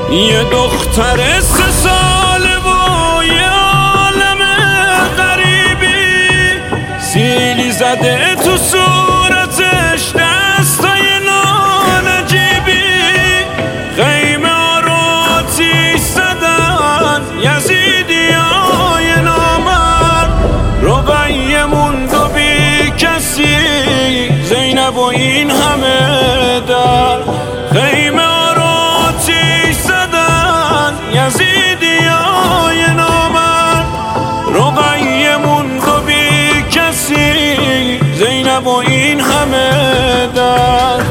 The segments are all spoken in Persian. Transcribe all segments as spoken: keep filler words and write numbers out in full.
یه دختر سه ساله و یه عالم غریبی، سیلی زده تو صورتش دستای نانجیبی، خیمه ها رو آتیش زدن یزیدیای نامرد، رقیه موند و بی کسی، زینب و این همه در خیمه ها رو آتیش زدن یزیدیای نامرد، رقیه موند و بی کسی، زینب و این همه در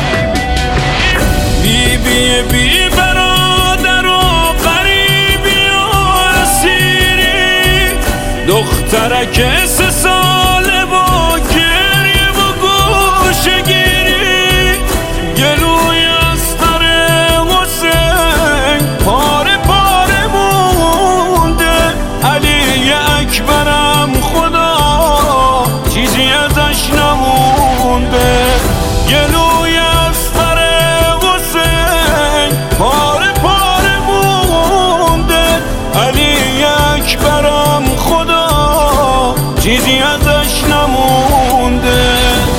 بی بی بی برادر و غریبی و اسیری، دخترک سه ساله و گریه و گوشه‌گیری، گلوی استر حسین پاره پاره مونده، علی اکبرم خدا چیزی ازش نمونده، گلوی استر حسین پاره پاره مونده، علی اکبرم خدا چیزی ازش نمونده.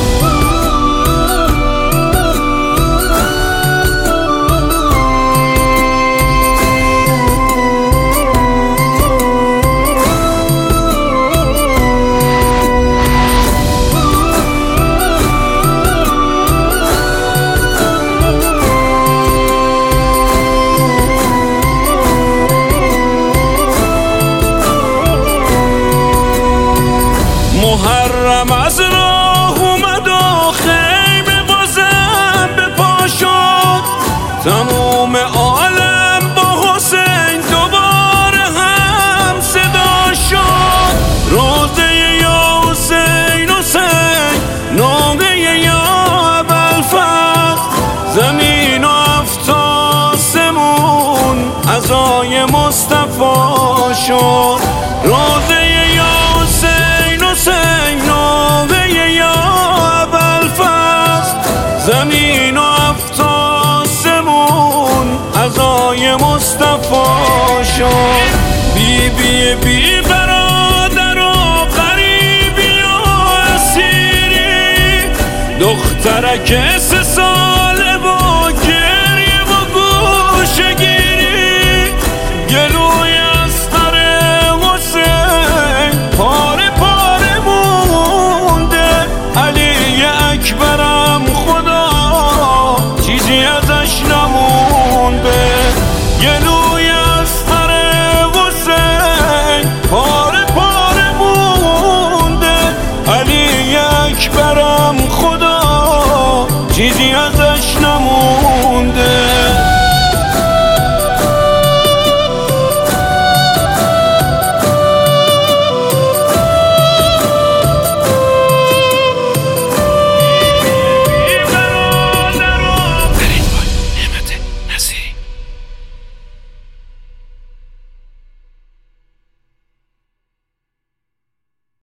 محرم از راه اومد و خیمه بازم به پا شد، تموم عالم با حسین دوباره هم صدا شد، روزه یا حسین حسین، ناقه یا ابوالفضل، زمین و هفت آسمون عزای مصطفی شد، روزه یا حسین حسین، ناقه یا ابوالفضل، زمین و هفت آسمون عزای مصطفی شد، بی بی بی برادر و غریبی و اسیری، دخترک سه ساله و گریه و گوشه‌گیری، گلوی استر حسین پاره پاره مونده، علی اکبرم خدا چیزی ازش نمونده، گلوی استر حسین پاره پاره مونده، علی اکبرم خدا چیزی از